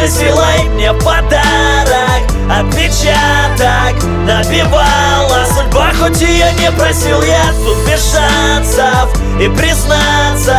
же силой мне подарок, отпечаток набивала судьба, хоть ее не просил я. Тут без шансов и признаться,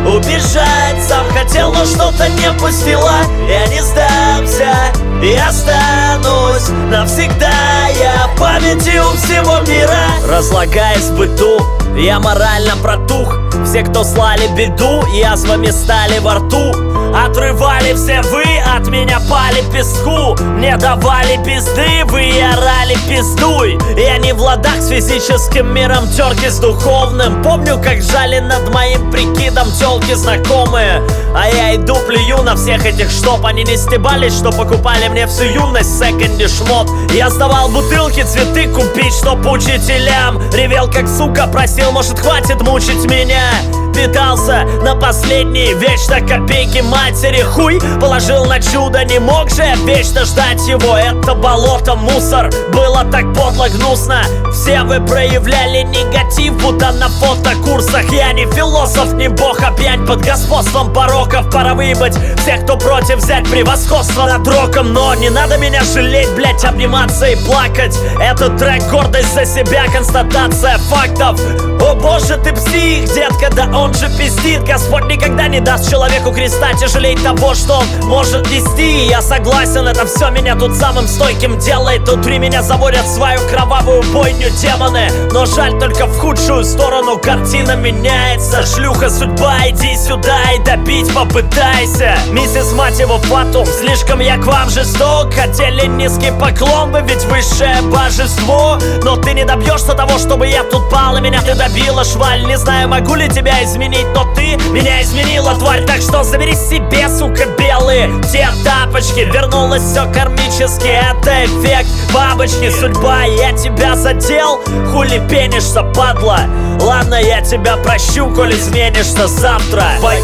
убежать сам хотел, но что-то не пустила. Я не сдамся и останусь навсегда я в памяти у всего мира. Разлагаясь в быту, я морально протух. Все, кто слали беду, язвами стали во рту. Отрывали все вы, от меня пали песку. Мне давали пизды, вы орали пиздуй. Я не в ладах с физическим миром, терки с духовным. Помню, как жали над моим прикидом тёлки знакомые. А я иду плюю на всех этих, чтоб они не стебались, что покупали мне всю юность в секонде шмот. Я сдавал бутылки, цветы купить, чтоб учителям. Ревел как сука, просил, может хватит мучить меня. Питался на последние вечно копейки матери. Хуй положил на чудо, не мог же вечно ждать его. Это болото, мусор, было так подло, гнусно. Все вы проявляли негатив, будто на фотокурсах. Я не философ, не бог, а пьянь под господством пороков. Пора выебать всех, кто против, взять превосходство над роком. Но не надо меня жалеть, блять, обниматься и плакать. Этот трек гордость за себя, констатация фактов. О боже, ты псих, детка, да он же пиздит. Господь никогда не даст человеку креста тяжелее того, что он может нести. Я согласен, это все меня тут самым стойким делает. Внутри меня заводят свою кровавую бойню демоны. Но жаль, только в худшую сторону картина меняется. Шлюха судьба, иди сюда и добить попытайся. Миссис, мать его, Фатум, слишком я к вам жесток. Хотели низкий поклон, вы ведь высшее божество. Но ты не добьешься того, чтобы я тут пал, и меня ты добила, шваль. Не знаю, могу ли тебя изменить, но ты меня изменила, тварь. Так что забери себе, сука, белые те тапочки. Вернулось все кармически, это эффект бабочки. Судьба, я тебя задел, хули пенишься, падла. Ладно, я тебя прощу, коль изменишься завтра.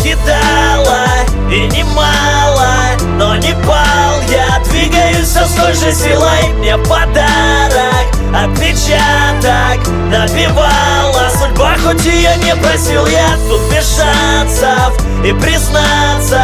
Покидала и немало, но не пал. Я двигаюсь со той же силой, мне подарок, отпечаток набивала судьба, хоть ее не просил я. Тут без шансов и признаться,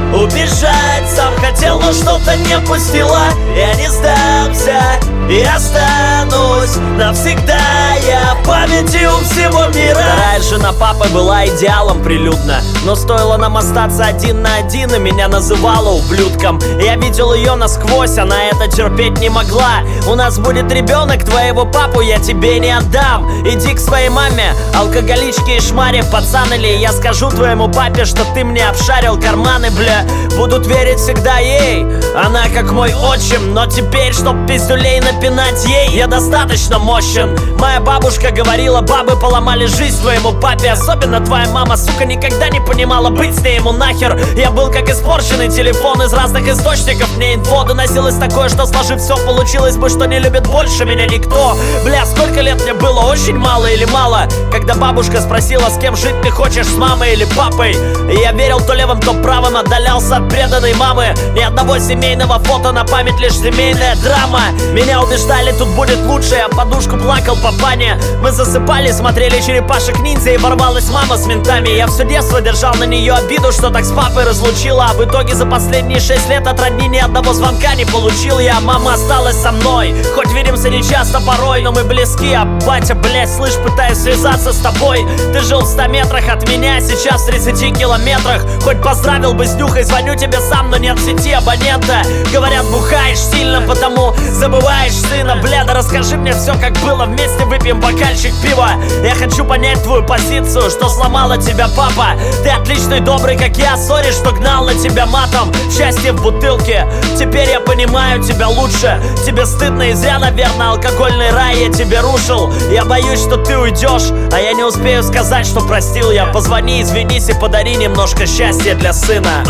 убежать сам хотел, но что-то не пустила. Я не сдамся и останусь навсегда я в памяти у всего мира. Вторая жена папы была идеалом прилюдно, но стоило нам остаться один на один, и меня называла ублюдком. Я видел ее насквозь, она это терпеть не могла. У нас будет ребенок, твоего папу я тебе не отдам. Иди к своей маме, алкоголичке и шмаре, пацан, или я скажу твоему папе, что ты мне обшарил карманы, бля. Будут верить всегда ей, она как мой отчим. Но теперь, чтоб пиздюлей напинать ей, я достаточно мощен. Моя бабушка говорила, бабы поломали жизнь твоему папе. Особенно твоя мама, сука, никогда не понимала, быть с ней ему нахер. Я был как испорченный телефон, из разных источников мне инфо доносилось такое, что сложив все, получилось бы, что не любит больше меня никто. Бля, сколько лет мне было, очень мало или мало? Когда бабушка спросила, с кем жить ты хочешь, с мамой или папой? И я верил то левым, то правым, отдалялся от преданной мамы. Ни одного семейного фото, на память лишь семейная драма. Меня убеждали, тут будет лучше, я подушку плакал по бане. Мы засыпали, смотрели черепашек-ниндзя, и ворвалась мама с ментами. Я все детство держал на нее обиду, что так с папой разлучила. А в итоге за последние 6 лет от родни ни одного звонка не получил я. Мама осталась со мной, хоть видимся не часто порой, но мы близки. А батя, блять, слышь, пытаюсь связаться с тобой. Ты жил в 100 метрах от меня, сейчас в 30 километрах. Хоть поздравил бы с нюхой, звоню тебе сам, но нет в сети абонента. Говорят, бухаешь сильно, потому забываешь сына. Бля, да расскажи мне все, как было, вместе выпьем бокальчик пива. Я хочу понять твою позицию, что сломала тебя папа. Ты отличный, добрый, как я, сори, что гнал на тебя матом. Счастье в бутылке, теперь я понимаю тебя лучше. Тебе стыдно и зря, наверное, алкогольный рай я тебе рушил. Я боюсь, что ты уйдешь, а я не успею сказать, что простил я. Позвони, извинись и подари немножко счастья для сына.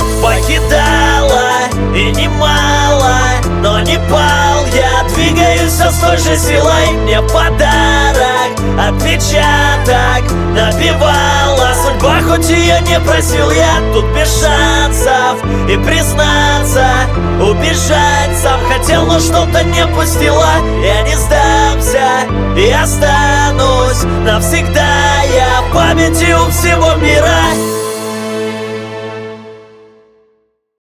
Покидала и немало, но не пал. Я двигаюсь с той же силой, мне подарок, отпечаток набивала судьба, хоть ее не просил я. Тут без шансов и признаться, убежать сам хотел, но что-то не пустила. Я не сдамся и останусь навсегда я в памяти у всего мира.